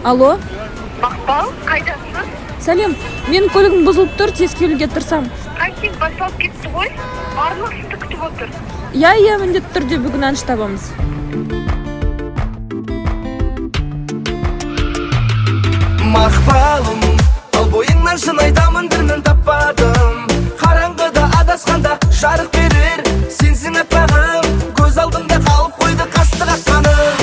Алло? Мақпал, қайдасың? Сәлем, мен көлігім бұзылып тұр, тез келуге тырысам. Кастинг басталып кетті ғой, барлық сізді күтіп отыр. Иә, міндетті түрде бүгін әнші табамыз. Мақпалым, ал бойыңнан шын айтамын, бірін таппадым. Қараңғыда адасқанда жарық берер сенсің аппағым, көз алдымда қалып қойды қастық аққаным.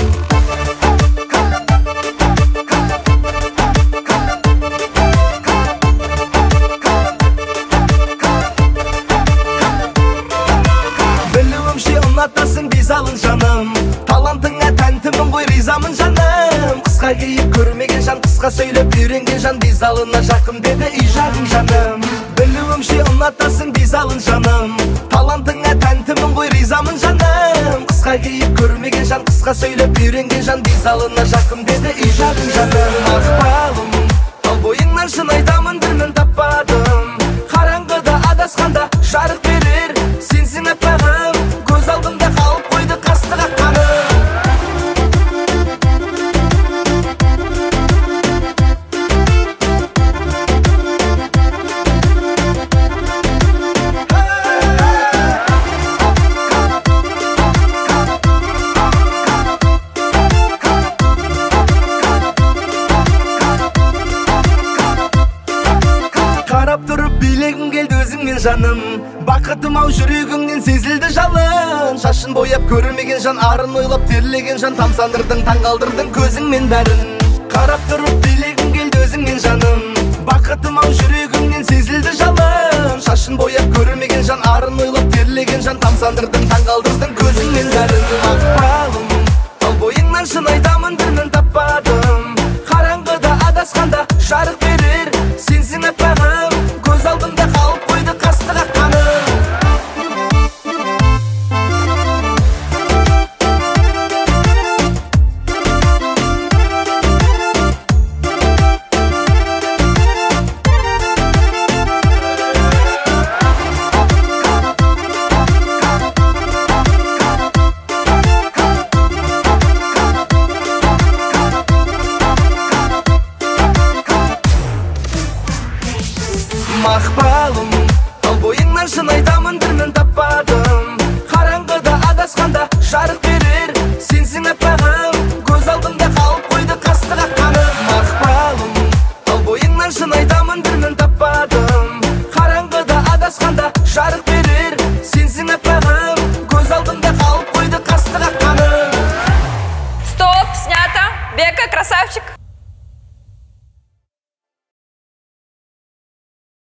Білуімше ұнатасың бизалын жаным, талантыңа тәнтімін ғой ризамын жаным. Қысқа кейіп көрмеген жан, қысқа сөйлеп үйренген жан, бизалына жақын деді үй жағың жаным. Білуімше ұнатасың бизалын жаным, талантыңа тәнтімін ғой ризамын жаным. Қысқа кейіп көрмеген жан, қысқа сөйлеп үйренген жан, бизалына жақын деді үй жағың жаным. Мақпалым, ал бойыңнан шын айтамын, бірін таппадым. Қараңғыда адасқанда жарық берер сенсің аппағым, көз алдымда қалып қойды қастық аққаным. Қарап тұрып билегім келді өзіңмен жаным, бақытым ау жүрегіңнен сезілді жалын. Шашын бояп көрмеген жан, арын ойлап терлеген жан, тамсандырдың, таңғалдырдың көзіңмен бәрін. Қарап тұрып билегім келді өзіңмен жаным, бақытым ау жүрегіңнен сезілді жалын. Шашын бояп көрмеген жан, арын ойлап терлеген жан, тамсандырдың, таңғалдырдың көзіңмен бәрін. Мақпалым, ал бойыңнан шын айтамын, бірін таппадым. Қараңғыда адасқанда жарық берер сенсің аппағым, көз алдымда қалып қойды қастық аққаным. Мақпалым, ал бойыңнан шын айтамын, бірін таппадым. Қараңғыда адасқанда жарық берер сенсің аппағым, көз алдымда қалып қойды қастық аққаным. Мақпалым, ал бойыңнан шын айтамын, бірін таппадым. Қараңғыда адасқанда жарық берер сенсің аппағым, көз алдымда қалып қойды қастық аққаным. Стоп, снято. Бека, красавчик.